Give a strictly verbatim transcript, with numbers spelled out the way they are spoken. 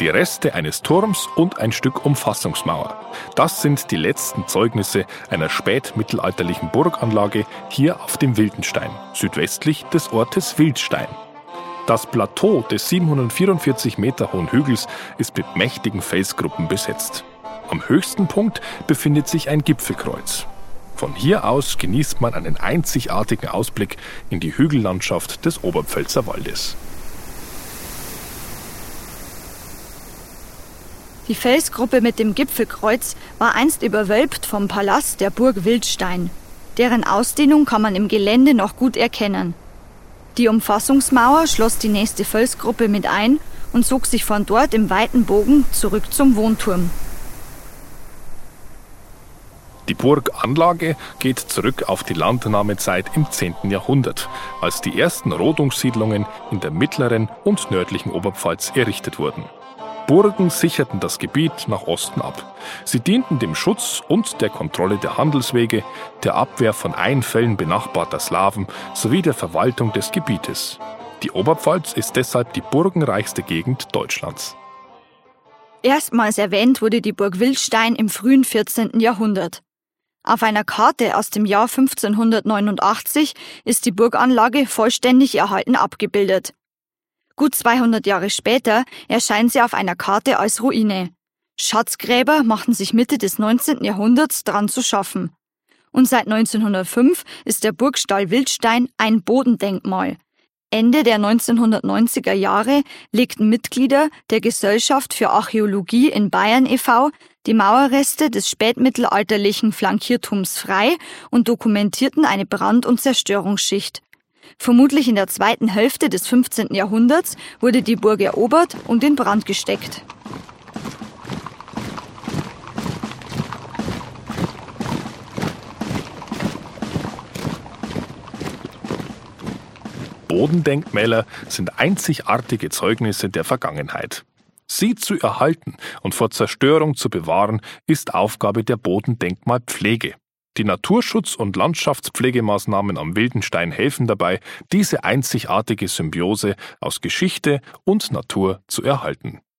die Reste eines Turms und ein Stück Umfassungsmauer. Das sind die letzten Zeugnisse einer spätmittelalterlichen Burganlage hier auf dem Wildenstein, südwestlich des Ortes Wildstein. Das Plateau des siebenhundertvierundvierzig Meter hohen Hügels ist mit mächtigen Felsgruppen besetzt. Am höchsten Punkt befindet sich ein Gipfelkreuz. Von hier aus genießt man einen einzigartigen Ausblick in die Hügellandschaft des Oberpfälzer Waldes. Die Felsgruppe mit dem Gipfelkreuz war einst überwölbt vom Palast der Burg Wildstein. Deren Ausdehnung kann man im Gelände noch gut erkennen. Die Umfassungsmauer schloss die nächste Felsgruppe mit ein und zog sich von dort im weiten Bogen zurück zum Wohnturm. Die Burganlage geht zurück auf die Landnahmezeit im zehnten Jahrhundert, als die ersten Rodungssiedlungen in der mittleren und nördlichen Oberpfalz errichtet wurden. Burgen sicherten das Gebiet nach Osten ab. Sie dienten dem Schutz und der Kontrolle der Handelswege, der Abwehr von Einfällen benachbarter Slawen sowie der Verwaltung des Gebietes. Die Oberpfalz ist deshalb die burgenreichste Gegend Deutschlands. Erstmals erwähnt wurde die Burg Wildstein im frühen vierzehnten Jahrhundert. Auf einer Karte aus dem Jahr fünfzehnhundertneunundachtzig ist die Burganlage vollständig erhalten abgebildet. Gut zweihundert Jahre später erscheint sie auf einer Karte als Ruine. Schatzgräber machten sich Mitte des neunzehnten Jahrhunderts dran zu schaffen. Und seit neunzehnhundertfünf ist der Burgstall Wildstein ein Bodendenkmal. Ende der neunzehnhundertneunziger Jahre legten Mitglieder der Gesellschaft für Archäologie in Bayern e V die Mauerreste des spätmittelalterlichen Flankierturms frei und dokumentierten eine Brand- und Zerstörungsschicht. Vermutlich in der zweiten Hälfte des fünfzehnten Jahrhunderts wurde die Burg erobert und in Brand gesteckt. Bodendenkmäler sind einzigartige Zeugnisse der Vergangenheit. Sie zu erhalten und vor Zerstörung zu bewahren, ist Aufgabe der Bodendenkmalpflege. Die Naturschutz- und Landschaftspflegemaßnahmen am Wildenstein helfen dabei, diese einzigartige Symbiose aus Geschichte und Natur zu erhalten.